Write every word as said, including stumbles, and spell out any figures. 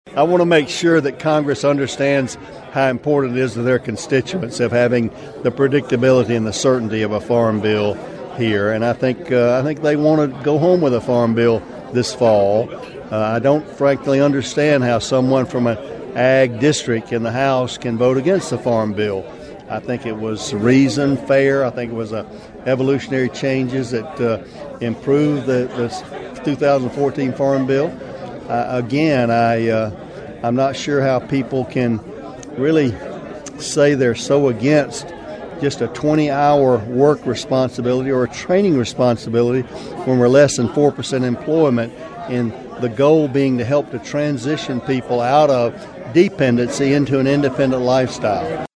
I want to make sure that Congress understands how important it is to their constituents of having the predictability and the certainty of a farm bill here. And I think uh, I think they want to go home with a farm bill this fall. Uh, I don't frankly understand how someone from an ag district in the House can vote against the farm bill. I think it was reasoned, fair. I think it was a evolutionary changes that uh, improved the, the two thousand fourteen farm bill. Uh, again, I, uh, I'm not sure how people can really say they're so against just a twenty-hour work responsibility or a training responsibility when we're less than four percent employment, and the goal being to help to transition people out of dependency into an independent lifestyle.